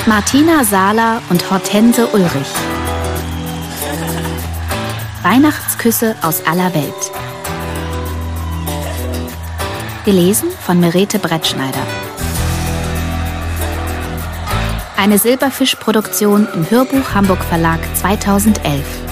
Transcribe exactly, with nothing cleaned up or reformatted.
mit Martina Sahler und Hortense Ulrich. Weihnachtsküsse aus aller Welt. Gelesen von Merete Brettschneider. Eine Silberfisch-Produktion im Hörbuch Hamburg Verlag zweitausendelf.